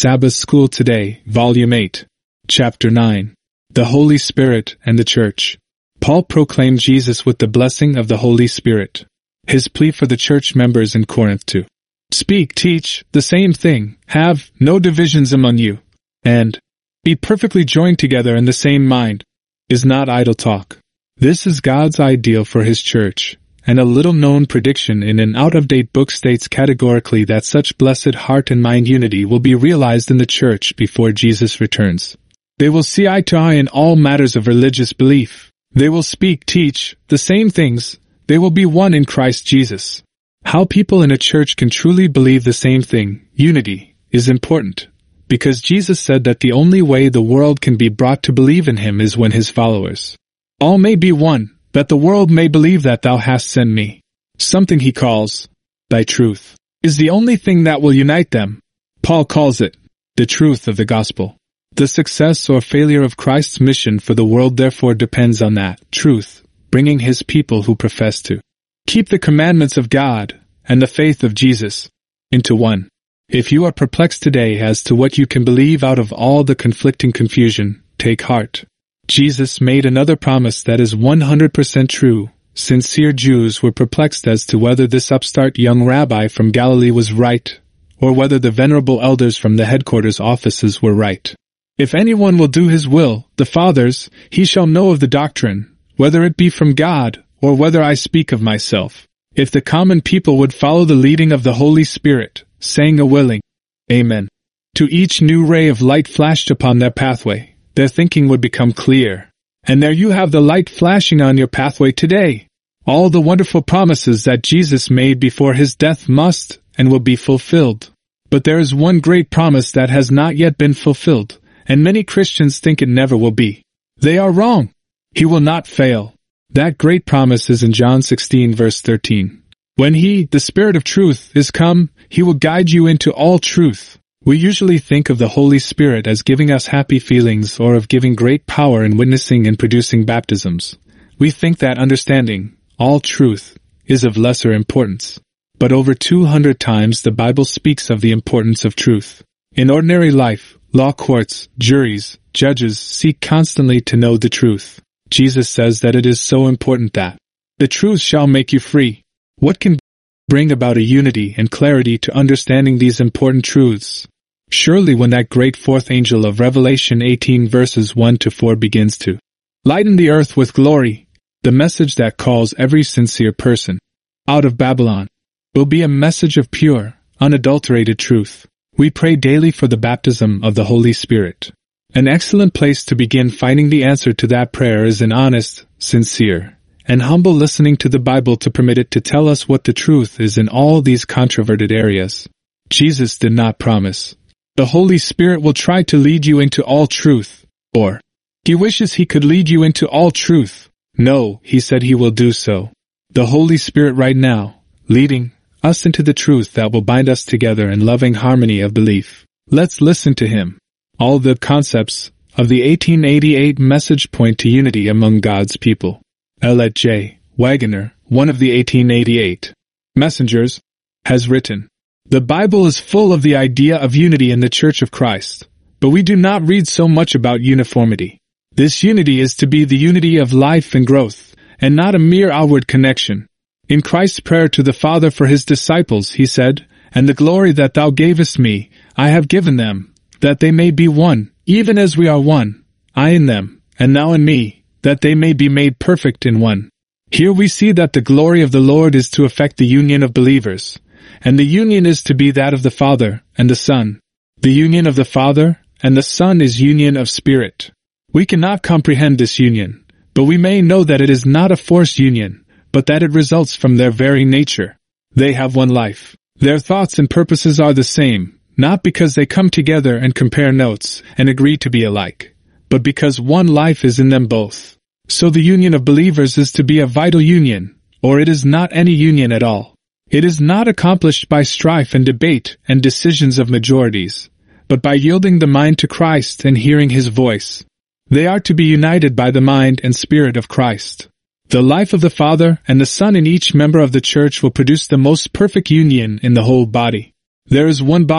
Sabbath School Today, Volume 8, Chapter 9. The Holy Spirit and the Church. Paul proclaimed Jesus with the blessing of the Holy Spirit. His plea for the church members in Corinth to speak, teach, the same thing, have no divisions among you, and be perfectly joined together in the same mind, is not idle talk. This is God's ideal for His church, and a little-known prediction in an out-of-date book states categorically that such blessed heart and mind unity will be realized in the church before Jesus returns. They will see eye to eye in all matters of religious belief. They will speak, teach, the same things. They will be one in Christ Jesus. How people in a church can truly believe the same thing, unity, is important, because Jesus said that the only way the world can be brought to believe in Him is when His followers all may be one, that the world may believe that Thou hast sent me. Something He calls Thy truth is the only thing that will unite them. Paul calls it the truth of the gospel. The success or failure of Christ's mission for the world therefore depends on that truth, bringing His people who profess to keep the commandments of God and the faith of Jesus into one. If you are perplexed today as to what you can believe out of all the conflicting confusion, take heart. Jesus made another promise that is 100% true. Sincere Jews were perplexed as to whether this upstart young rabbi from Galilee was right, or whether the venerable elders from the headquarters offices were right. If anyone will do his will, the Father's, he shall know of the doctrine, whether it be from God, or whether I speak of myself. If the common people would follow the leading of the Holy Spirit, saying a willing Amen to each new ray of light flashed upon their pathway, their thinking would become clear. And there you have the light flashing on your pathway today. All the wonderful promises that Jesus made before His death must and will be fulfilled. But there is one great promise that has not yet been fulfilled, and many Christians think it never will be. They are wrong. He will not fail. That great promise is in John 16 verse 13. When He, the Spirit of truth, is come, He will guide you into all truth. We usually think of the Holy Spirit as giving us happy feelings or of giving great power in witnessing and producing baptisms. We think that understanding all truth is of lesser importance. But over 200 times the Bible speaks of the importance of truth. In ordinary life, law courts, juries, judges seek constantly to know the truth. Jesus says that it is so important that the truth shall make you free. What can bring about a unity and clarity to understanding these important truths? Surely when that great fourth angel of Revelation 18 verses 1 to 4 begins to lighten the earth with glory, the message that calls every sincere person out of Babylon will be a message of pure, unadulterated truth. We pray daily for the baptism of the Holy Spirit. An excellent place to begin finding the answer to that prayer is in honest, sincere, and humble listening to the Bible to permit it to tell us what the truth is in all these controverted areas. Jesus did not promise the Holy Spirit will try to lead you into all truth, or He wishes He could lead you into all truth. No, He said He will do so. The Holy Spirit right now, leading us into the truth that will bind us together in loving harmony of belief. Let's listen to Him. All the concepts of the 1888 message point to unity among God's people. Elliot J. Waggoner, one of the 1888 messengers, has written, "The Bible is full of the idea of unity in the Church of Christ, but we do not read so much about uniformity. This unity is to be the unity of life and growth, and not a mere outward connection. In Christ's prayer to the Father for His disciples, He said, 'And the glory that Thou gavest me, I have given them, that they may be one, even as we are one, I in them, and Thou in me, that they may be made perfect in one.' Here we see that the glory of the Lord is to affect the union of believers, and the union is to be that of the Father and the Son. The union of the Father and the Son is union of spirit. We cannot comprehend this union, but we may know that it is not a forced union, but that it results from their very nature. They have one life. Their thoughts and purposes are the same, not because they come together and compare notes and agree to be alike, but because one life is in them both. So the union of believers is to be a vital union, or it is not any union at all. It is not accomplished by strife and debate and decisions of majorities, but by yielding the mind to Christ and hearing His voice. They are to be united by the mind and spirit of Christ. The life of the Father and the Son in each member of the Church will produce the most perfect union in the whole body. There is one body,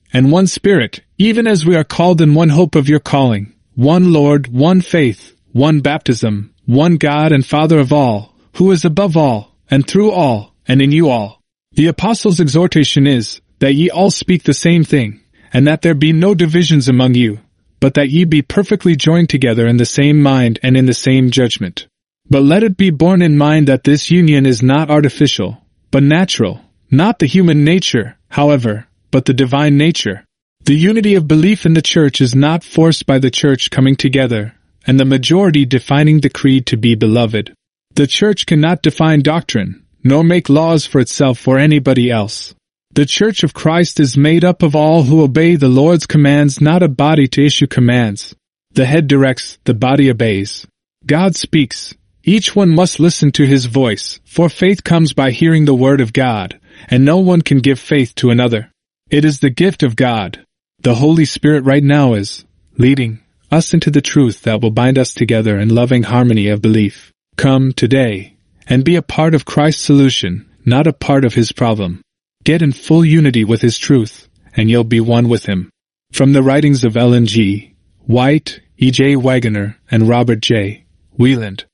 and one Spirit, even as we are called in one hope of your calling, one Lord, one faith, one baptism, one God and Father of all, who is above all, and through all, and in you all. The Apostles' exhortation is, that ye all speak the same thing, and that there be no divisions among you, but that ye be perfectly joined together in the same mind and in the same judgment. But let it be borne in mind that this union is not artificial, but natural, not the human nature, however, but the divine nature. The unity of belief in the Church is not forced by the Church coming together, and the majority defining the creed to be beloved. The Church cannot define doctrine, nor make laws for itself or anybody else. The Church of Christ is made up of all who obey the Lord's commands, not a body to issue commands. The head directs, the body obeys. God speaks. Each one must listen to his voice, for faith comes by hearing the word of God, and no one can give faith to another. It is the gift of God. The Holy Spirit right now is leading us into the truth that will bind us together in loving harmony of belief. Come today and be a part of Christ's solution, not a part of his problem. Get in full unity with his truth, and you'll be one with him. From the writings of Ellen G. White, E. J. Waggoner, and Robert J. Wieland.